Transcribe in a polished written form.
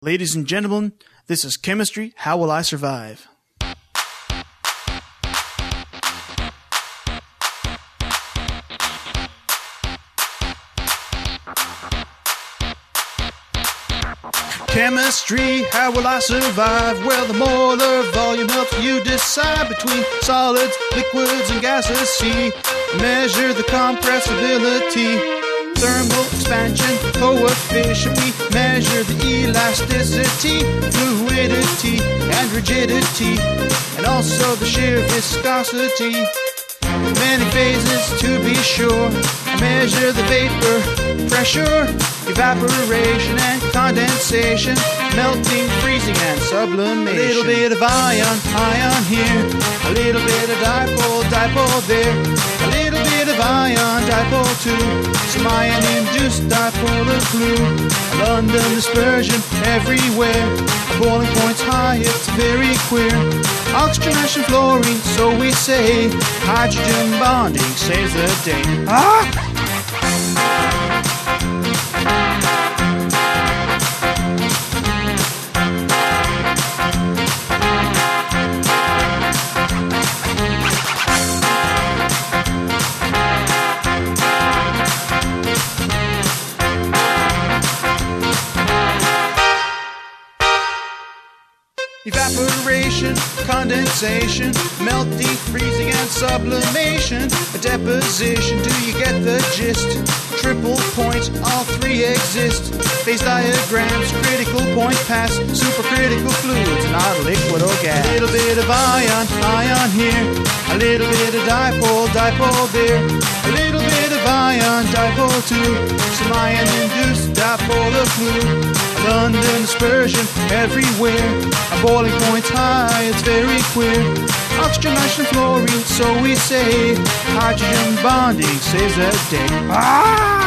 Ladies and gentlemen, this is Chemistry, How Will I Survive? Chemistry, how will I survive? Well, the molar volume helps you decide between solids, liquids, and gases. C, measure the compressibility. Thermal expansion coefficient, we measure the elasticity, fluidity, and rigidity, and also the shear viscosity. Many phases to be sure. Measure the vapor pressure, evaporation and condensation, melting, freezing, and sublimation. A little bit of ion here, a little bit of dipole there, a little bit of ion, dipole too, some ion-induced dipolar glue, London dispersion everywhere, boiling point's high, it's very queer. Oxygen, nitrogen, fluorine, so we say, hydrogen bonding saves the day. Evaporation, condensation, melting, freezing, and sublimation. A deposition, do you get the gist? Triple point, all three exist. Phase diagrams, critical point pass, supercritical fluids, not liquid or gas. A little bit of ion here, a little bit of dipole there, a little bit of ion, dipole too, some ion-induced dipolar glue, London dispersion everywhere, a boiling point's high, it's very queer. Oxygen, nitrogen, fluorine, so we say, hydrogen bonding saves the day.